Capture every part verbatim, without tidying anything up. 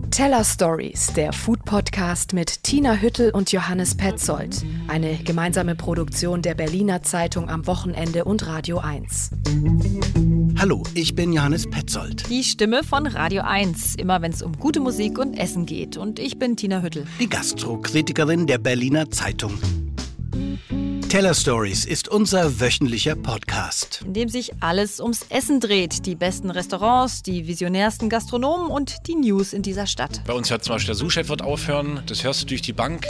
Teller Stories, der Food-Podcast mit Tina Hüttel und Johannes Petzold. Eine gemeinsame Produktion der Berliner Zeitung am Wochenende und Radio eins. Hallo, ich bin Johannes Petzold. Die Stimme von Radio eins, immer wenn es um gute Musik und Essen geht. Und ich bin Tina Hüttel. Die Gastrokritikerin der Berliner Zeitung. Teller Stories ist unser wöchentlicher Podcast, In dem sich alles ums Essen dreht. Die besten Restaurants, die visionärsten Gastronomen und die News in dieser Stadt. Bei uns hat zum Beispiel der Sous-Chef wird aufhören, das hörst du durch die Bank.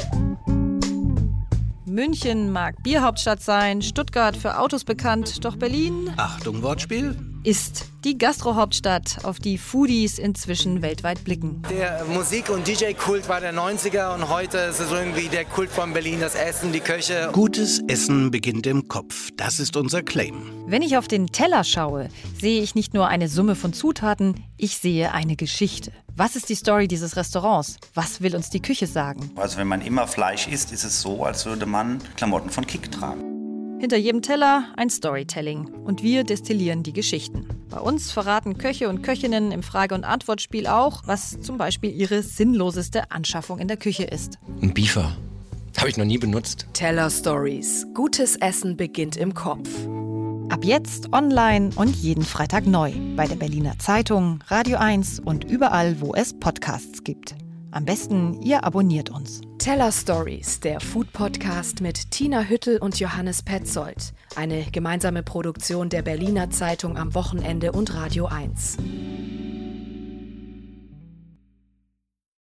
München mag Bierhauptstadt sein, Stuttgart für Autos bekannt, doch Berlin Achtung Wortspiel, ist die Gastrohauptstadt, auf die Foodies inzwischen weltweit blicken. Der Musik- und D J-Kult war der neunziger und heute ist es irgendwie der Kult von Berlin, das Essen, die Köche. Gutes Essen beginnt im Kopf, das ist unser Claim. Wenn ich auf den Teller schaue, sehe ich nicht nur eine Summe von Zutaten, ich sehe eine Geschichte. Was ist die Story dieses Restaurants? Was will uns die Küche sagen? Also wenn man immer Fleisch isst, ist es so, als würde man Klamotten von Kick tragen. Hinter jedem Teller ein Storytelling und wir destillieren die Geschichten. Bei uns verraten Köche und Köchinnen im Frage- und Antwortspiel auch, was zum Beispiel ihre sinnloseste Anschaffung in der Küche ist. Ein Beefer. Habe ich noch nie benutzt. Teller Stories. Gutes Essen beginnt im Kopf. Ab jetzt online und jeden Freitag neu bei der Berliner Zeitung, Radio eins und überall, wo es Podcasts gibt. Am besten, ihr abonniert uns. Teller Stories, der Food-Podcast mit Tina Hüttel und Johannes Petzold. Eine gemeinsame Produktion der Berliner Zeitung am Wochenende und Radio eins.